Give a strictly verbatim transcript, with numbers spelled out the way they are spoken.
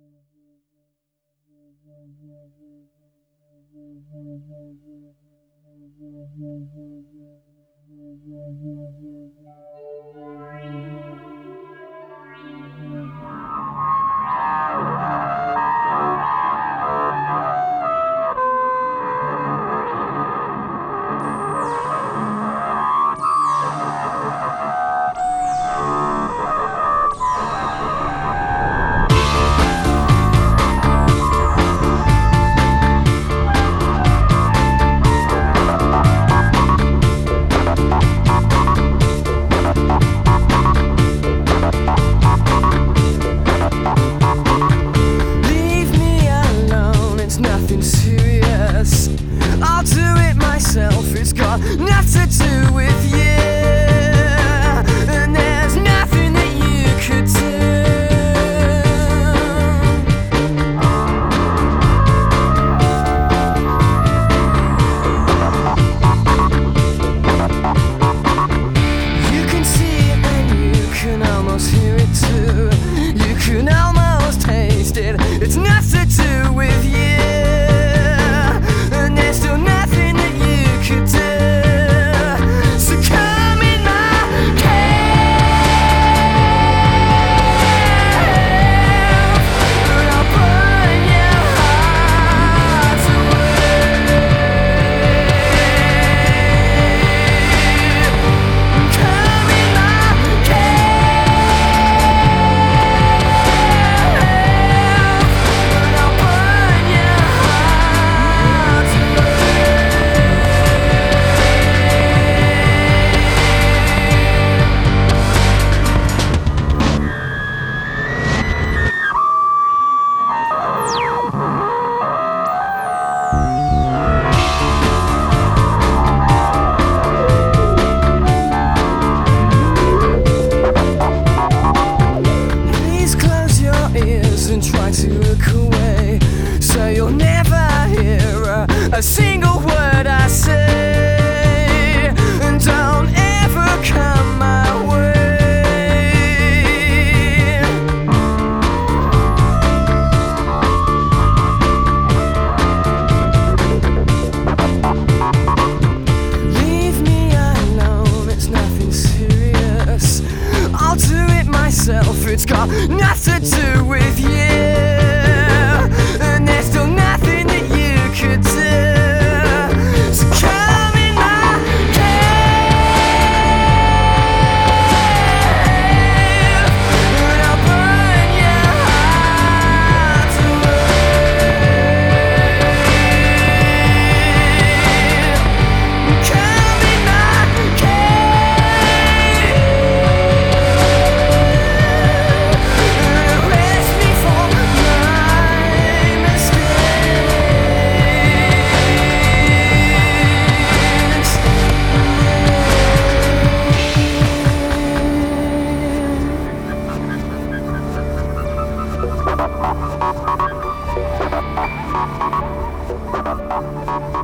It's got nothing to do with you, and there's nothing that you could do. You can see it and you can almost hear it too. You can almost taste it. It's nothing to do with you, and there's still nothing that you could do. So come in my cave, and I'll burn your heart away. Come in my cave, and I'll burn your heart away. Please close your ears and try to look away, so you'll never hear a, a single word I say. And don't ever come my way. Leave me alone, it's nothing serious. I'll do it myself, it's got nothing to do with you, and there's still nothing that you could do. So come in my cave, and I'll burn your heart away. Come in my cave, and arrest me for my mistakes.